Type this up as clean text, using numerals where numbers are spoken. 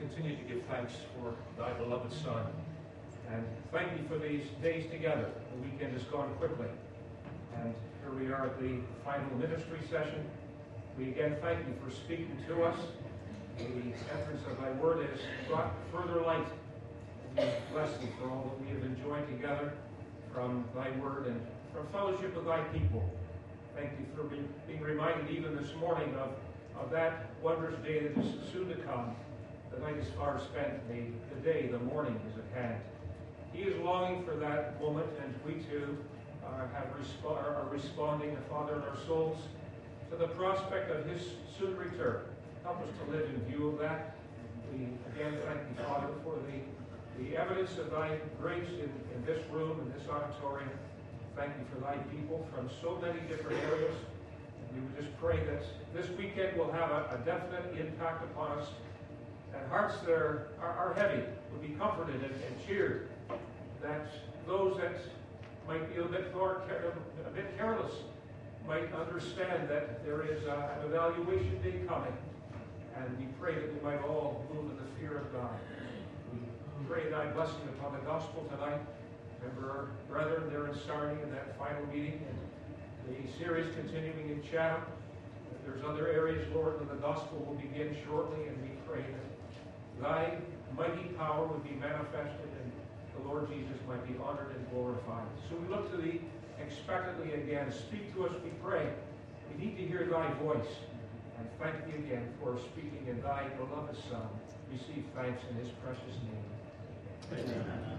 continue to give thanks for thy beloved Son. And thank you for these days together. The weekend has gone quickly. And here we are at the final ministry session. We again thank you for speaking to us. The entrance of thy word has brought further light. We bless thee for all that we have enjoyed together from thy word and from fellowship with thy people. Thank you for being reminded even this morning of that wondrous day that is soon to come. The night is far spent, the day, the morning is at hand. He is longing for that moment, and we too are responding, Father, in our souls to the prospect of his soon return. Help us to live in view of that. We again thank you, Father, for the evidence of thy grace in this room, in this auditorium. Thank you for thy people from so many different areas. We would just pray that this weekend will have a definite impact upon us, and hearts that are heavy will be comforted and cheered, that those that might be a bit careless might understand that there is an evaluation day coming, and we pray that we might all move in the fear of God. We pray thy blessing upon the gospel tonight. Remember our brethren there in Sarnia in that final meeting, and the series continuing in Chatham. If there's other areas, Lord, where the gospel will begin shortly, and we pray that thy mighty power would be manifested and the Lord Jesus might be honored and glorified. So we look to thee expectantly again. Speak to us, we pray. We need to hear thy voice. And thank thee again for speaking in thy beloved Son. Receive thanks in his precious name. Amen.